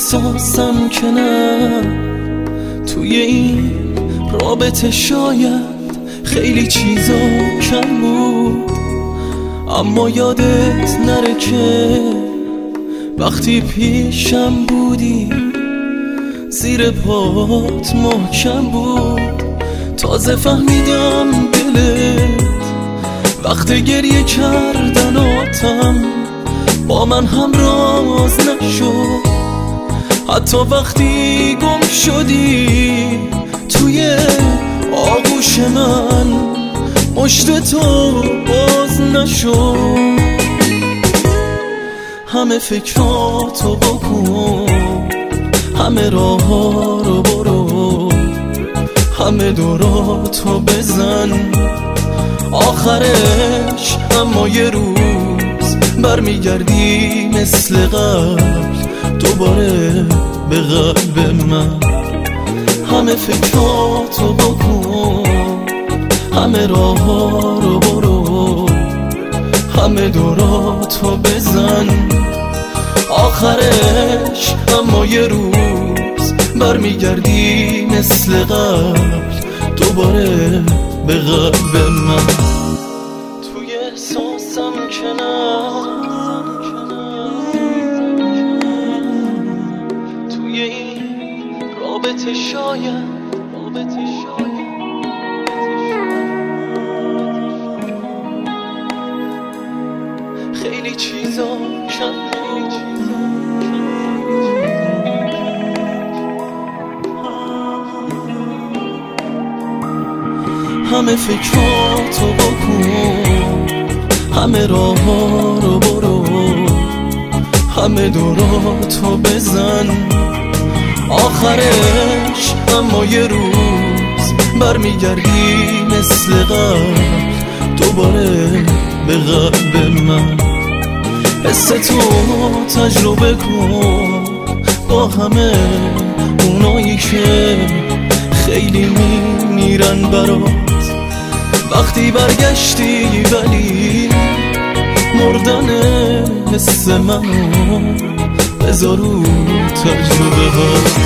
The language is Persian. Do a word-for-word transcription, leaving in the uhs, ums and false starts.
احساسم که نه، توی این رابطه شاید خیلی چیزا کم بود، اما یادت نره که وقتی پیشم بودی زیر پات محکم بود. تازه فهمیدم دلت وقت گریه کردناتم با من هم راز نشد، حتی وقتی گم شدی توی آغوش من مشت تو باز نشد. همه فکراتو بکن، همه راه ها رو برو، همه دوراتو بزن، آخرش اما یه روز برمیگردی مثل قبل دوباره به قلب من. همه فکراتو بکن، همه راه ها رو برو، همه دوراتو بزن، آخرش اما یه روز برمیگردی مثل قبل دوباره به قلب من. توی احساسم که نه، توی این رابطه شاید رابطه شاید خیلی چیزا کم همه فکراتو بکن، همه راه ها رو برو، همه دوراتو بزن، آخرش اما یه روز برمیگردی مثل قبل دوباره به قلب من. حس تو تجربه کن با همه اونایی که خیلی میمیرن برات، وقتی برگشتی ولی مردن حس منو بذار رو تجربه ها.